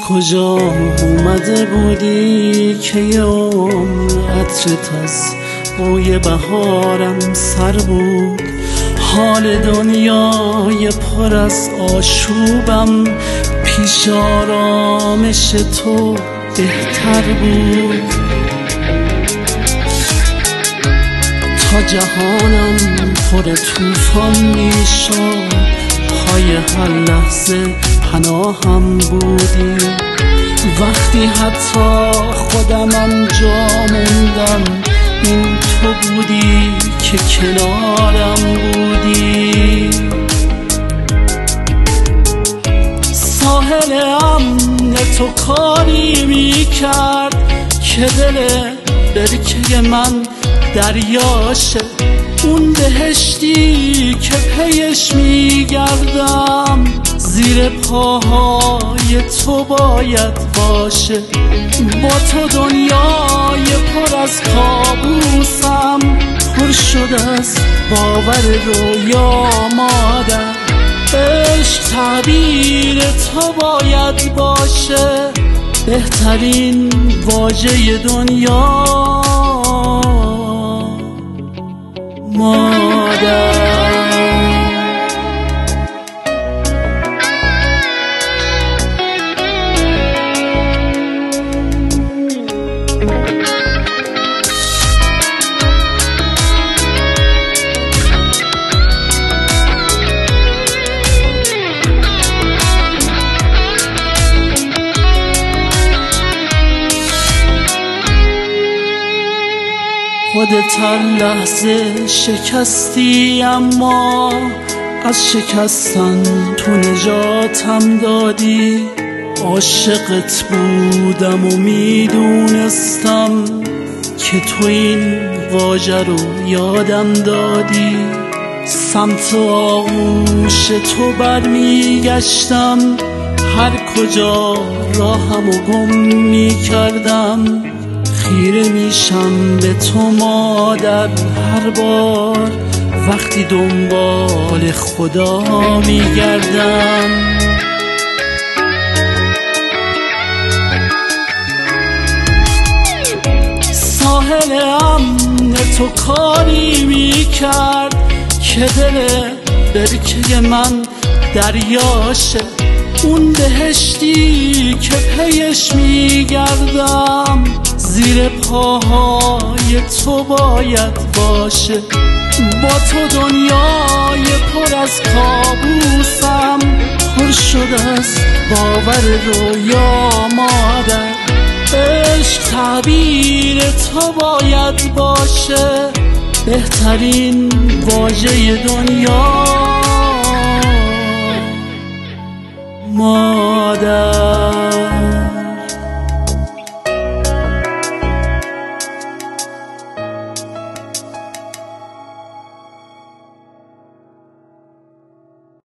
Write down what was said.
کجا اومده بودی که یه عمر عطرت از بوی بهارم سر بود؟ حال دنیای پر از آشوبم پیش آرامش تو بهتر بود. تا جهانم پر طوفان میشد پای هر لحظه پناهم بودی. وقتی حتی خودمم جا موندم این تو بودی که کنارم بودی. ساحل امن تو کاری میکرد که دل برکه من دریاشه، اون بهشتی که پیش میگردم زیر پاهای تو باید باشه. با تو دنیای پر از کابوسم پر شده از باور رویا مادر. عشق تعبیر تو باید باشه، بهترین واژه دنیا مادر. خودت هر لحظه شکستی اما از شکستن تو نجاتم دادی. عاشقت بودم و میدونستم که تو این واژه رو یادم دادی. سمت آغوش تو برمیگشتم، هر کجا راهمو گم میکردم. خیره میشم به تو مادر هر بار وقتی دنبال خدا میگردم. ساحل امن تو کاری میکرد که دل برکه من دریاشه، اون بهشتی که پیش میگردم زیر پاهای تو باید باشه. با تو دنیای پر از کابوسم پر شده از باور رویا مادر. عشق تعبیر تو باید باشه، بهترین واژه دنیا مادر.